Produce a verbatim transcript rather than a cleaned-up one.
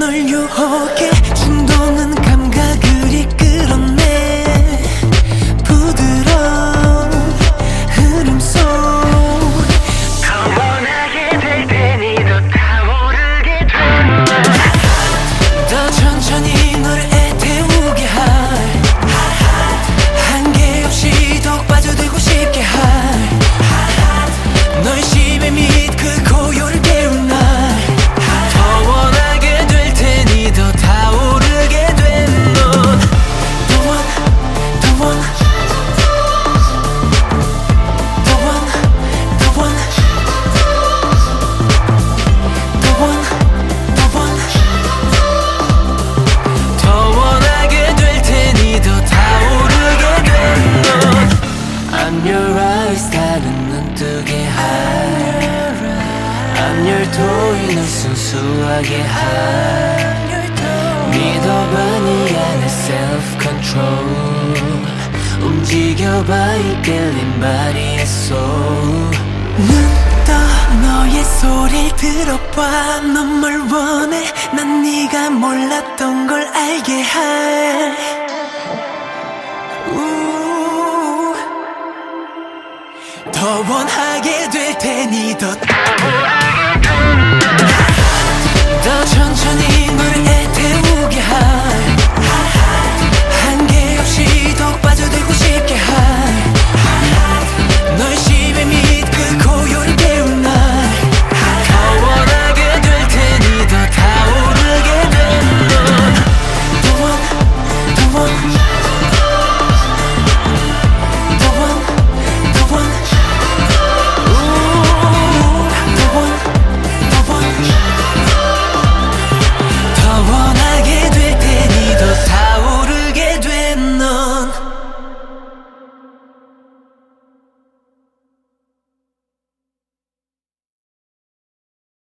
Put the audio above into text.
널 유혹해 진동은 감각을 이끌어내 부드러운 흐름 속 더 원하게 될 테니 더 타오르게 되면 더 천천히 널 애태우게 할 한계 없이 더 빠져들고 싶게 할 널 심해 및 그 고요를 깨운 날 더 원하게 될 테니 더 타오르게 된 넌 더 원, 더 원, 더 원, 더 원, 더 원, 더 원, 더 원하게 될 테니 더 타오르게 된 넌 I'm your eyes 다른 눈뜨게 할 I'm your toy 널 순수하게 할 믿어봐 네 안에 self control 움직여봐 이 끌린 body and soul 눈 떠 너의 소리를 들어봐 넌 뭘 원해 난 네가 몰랐던 걸 알게 할 우. 더 원하게 될 테니 더